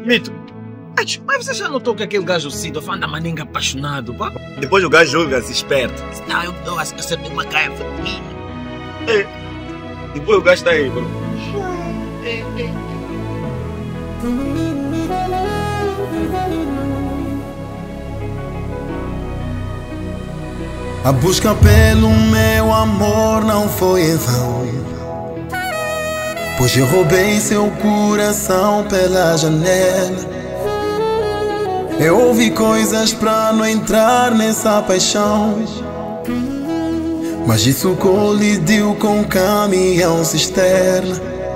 Mito, mas você já notou que aquele gajo Cido anda maninga apaixonado, pá? Depois o gajo julga-se esperto. Não, eu acho que você tem uma raiva de mim. É. Depois o gajo está aí, bro. A busca pelo meu amor não foi em vão, pois eu roubei seu coração pela janela. Eu ouvi coisas pra não entrar nessa paixão, mas isso colidiu com um caminhão cisterna.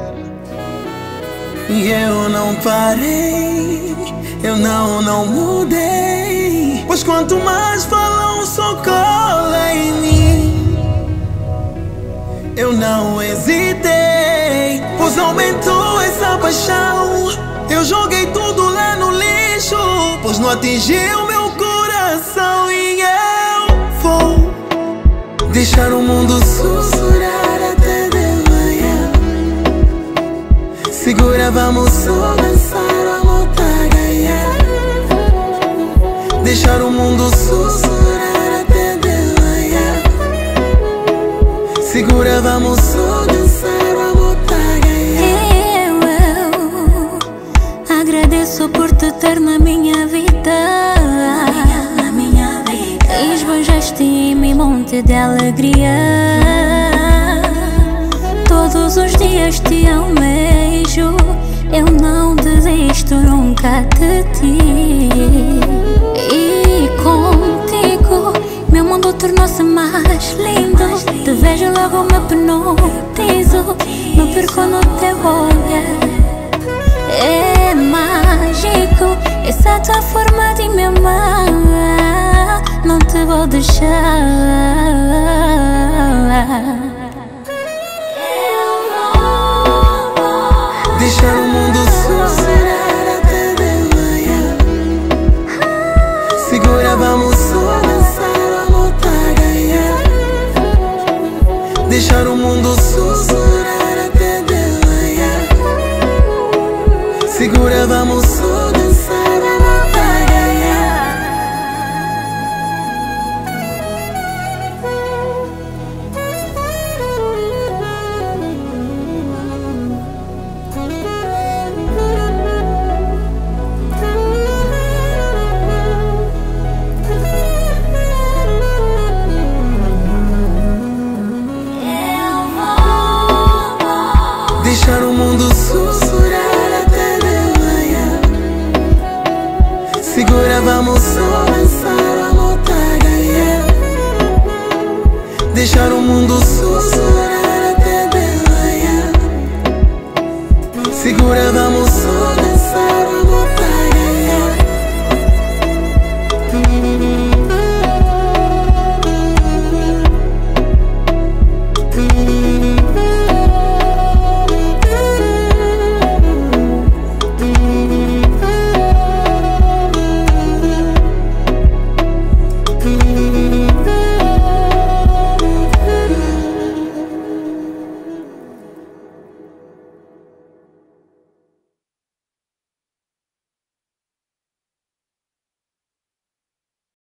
E eu não parei, eu não mudei, pois quanto mais falam só cola em mim. Eu não hesitei, pois aumentou essa paixão. Eu joguei tudo lá no lixo, pois não atingiu meu coração. E eu vou deixar o mundo sussurrar até de manhã. Segura, vamos só dançar, o amor tá a ganhar. Deixar o mundo sussurrar até de manhã. Segura, vamos só dançar, o amor tá a ganhar. Eu agradeço por te ter na minha vida. Esbanjaste em mim monte de alegria. Todos os dias te almejo, eu não desisto nunca de ti. E contigo meu mundo tornou-se mais lindo. Te vejo logo me hipnotizo, me perco no teu olhar. É mágico essa tua forma de me amar. Não te vou deixar. Deixar o mundo sussurrar até de manhã. Segura, vamos só dançar, o amor tá a ganhar. Deixar o mundo sussurrar até de manhã. Segura, vamos só dançar, o amor tá a ganhar. Deixar o mundo sussurrar até de manhã. Segura, vamos só dançar, o amor tá a ganhar. Deixar o mundo sussurrar até de manhã. Segura, vamos